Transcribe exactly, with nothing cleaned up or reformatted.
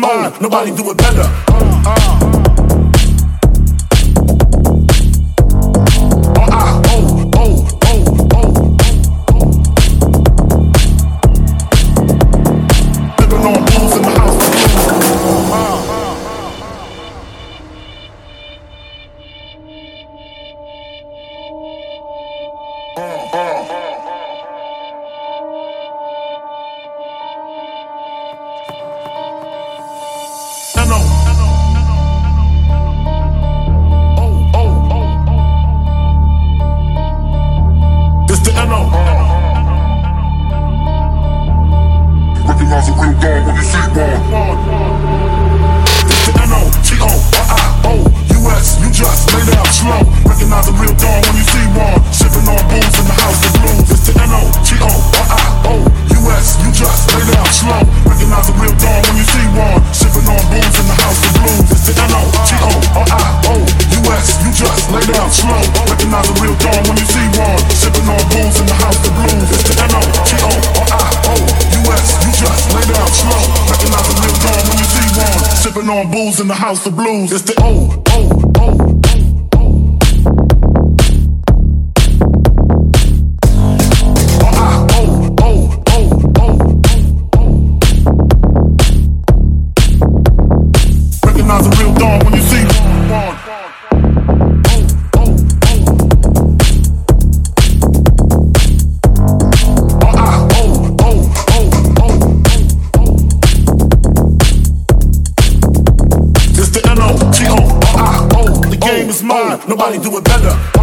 mine, nobody do it better. Recognize a real dog when you see one. It's the N O T O R I O U S. You just lay down slow. Recognize a real dog when you see one. Sipping on booze in the house of blues. It's the N O T O R I O U S. You just lay down slow. Recognize a real dog when you see one. Sipping on booze in the house of blues. It's the N O T O R I O U S. You just lay down slow. Recognize a real dog when you see one. Sipping on booze in the house of blues. It's the N O T O R I O U S. You just lay down slow. Recognize a real dog when you see one. Sipping on booze in the house of blues. It's the O O O. Recognize a real dog when you see one. It's the N O T O R I O. The game is mine, nobody do it better.